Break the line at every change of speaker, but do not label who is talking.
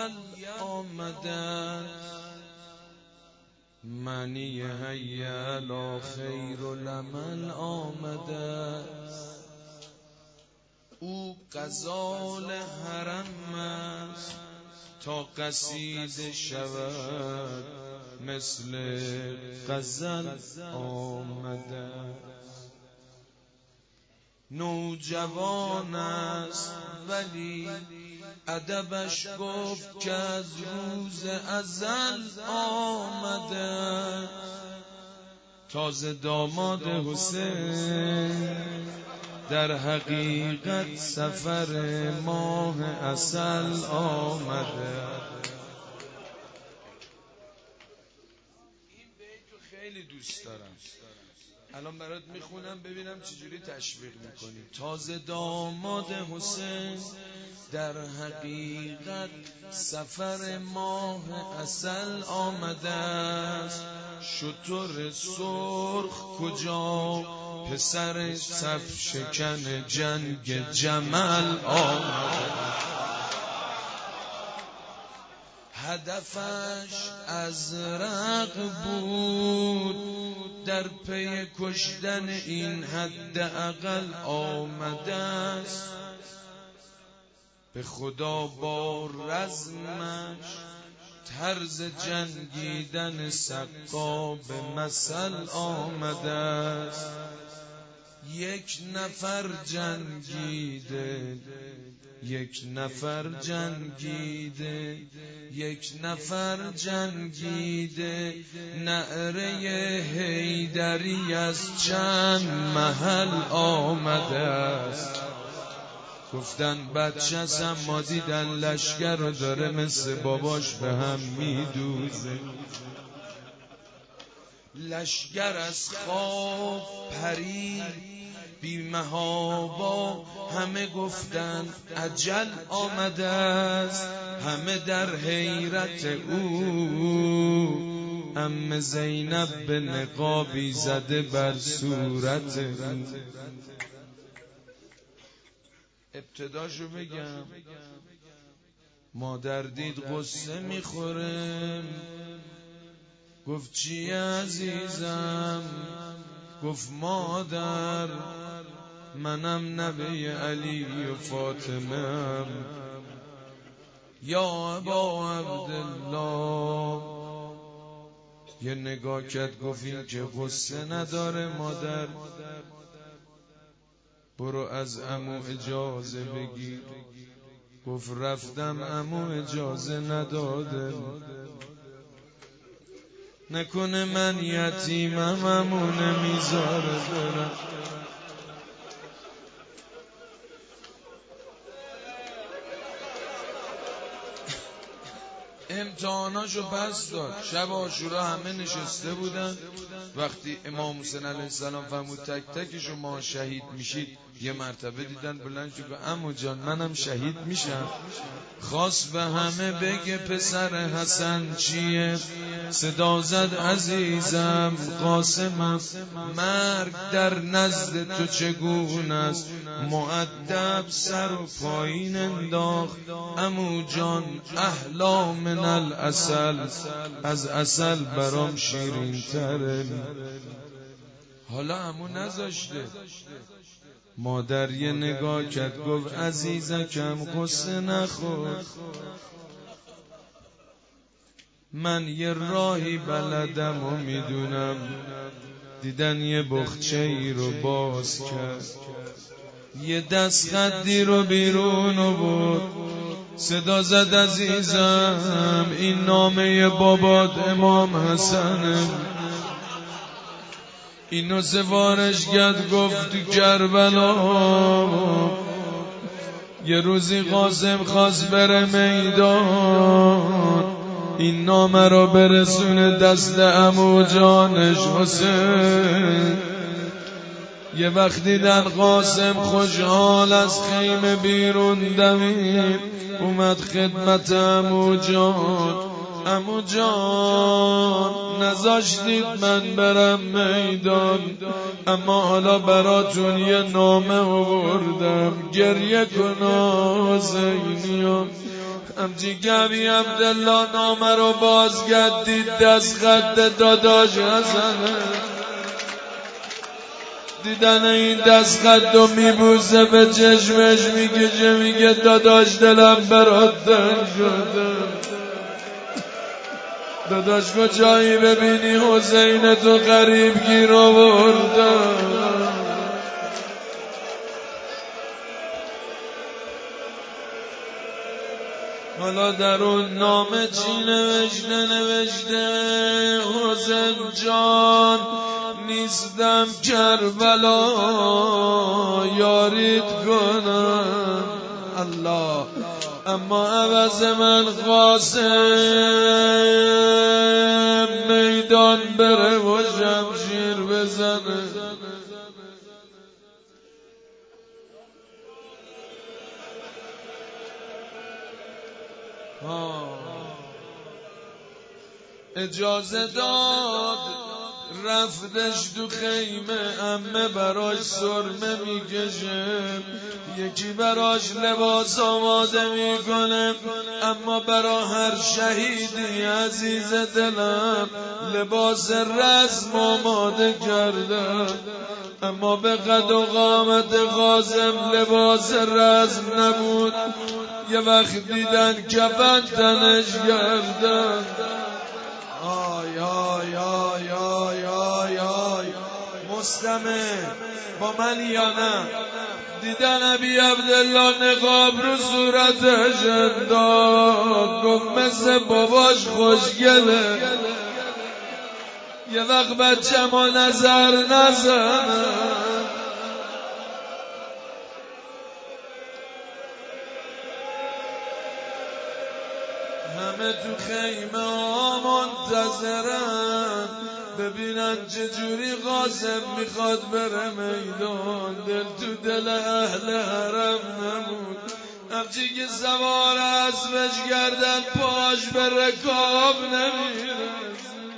آمده، معنی حی علی خیر العمل آمده. او غزال حرم است تا قصیده شود، مثل غزل آمده. نوجوان است ولی ادبش گفت که از روز ازل آمده. تازه داماد حسین در حقیقت سفر ماه عسل آمده. این بیتو خیلی دوست دارم، الان برات میخونم ببینم چجوری تشویق میکنی. تازه داماد حسین در حقیقت سفر ماه عسل آمده است. شتر سرخ کجا پسر صف شکن جنگ جمل آمده. هدفش ازرق بود، در پی کشتن این حد اقل آمده است. به خدا با رزمش طرز جنگیدن سقا به مثل آمده است. یک نفر جنگیده، یک نفر جنگیده، یک نفر جنگیده، نعره حیدری از چند محل آمده است. گفتن بچه است اما دیدن لشگر رو داره مثل باباش به هم میدوزه. لشگر از خواب پرید بی محابا، همه گفتن اجل آمده است. همه در حیرت او، عمه زینب به نقابی زده بر صورت او. ابتداشو بگم، مادر دید غصه میخوره، گفت چی عزیزم؟ گفت مادر منم نبی علی و فاطمه. یا ابا عبدالله یه نگاه کرد، گفت این که غصه نداره مادر، برو از عمو اجازه بگیر. گفت رفتم عمو اجازه نداده، نکنه من یتیمم عمو نمیذاره برم. امتحاناشو پس داد. شب عاشورا همه نشسته بودن. وقتی امام حسین علیه السلام فرمود تک تک شما شهید میشید، یه مرتبه دیدن بلند شد گفت عمو جان منم شهید میشم. خواست به همه بگه پسر حسن چیه، صدا زد عزیزم قاسمم، مرگ در نزد تو چگونه است؟ مؤدب سر و پایین انداخت، عمو جان احلا من العسل، از عسل برام شیرین تره. حالا عمو نذاشته، مادر یه نگاه کرد گفت عزیزکم قصه نخور، من یه راهی بلدم و میدونم. دیدن یه بخچه ای رو باز کرد، یه دست خطی رو بیرون بود، صدا زد عزیزم این نامه بابات امام حسنه. اینو سفارش کرد، گفت کربلا یه روزی قاسم خواست بره میدان، این نامه رو برسونه دست عمو جانش حسین. یه وقتی در قاسم خوشحال از خیمه بیرون دوید، اومد خدمت عمو جان. عمو جان نذاشتید من برم میدان، اما حالا براتون یه نامه آوردم، گریه کن حسینیان. همچی کمی عبدالله نامه رو باز گردید دست خط داداش حسنه دیدن این دست خط رو میبوسه به چشمش میکشه میگه داداش دلم برات تنگ شده داداش کجایی ببینی حسین تو غریب گیر آورده حالا در اون نامه چی نوشته حسین جان نیستم کربلا یاریت کنم الله اما عوض من قاسم میدان بره و شمشیر بزنه اجازه داد رفتش تو خیمه عمه براش سرمه میکشه یکی براش لباس آماده میکنه اما برا هر شهیدی عزیز دلم لباس رسم آماده کرده اما به قد و قامت قاسم لباس رسم نبود یه وقت دیدن کفن تنش گردن آی آی آی آی آی آی مستمع با من یا نه دیدن ابی عبدالله نقاب رو صورتش انداخت گفت مثل باباش خوشگله یه وقت بچه ما نظر نزنه همه تو خیمه ها منتظرن ببینن چجوری قاسم میخواد بره میدان دل تو دل اهل حرم نمود همچی که سوار اسبش گردن پاش به رکاب نمیرسه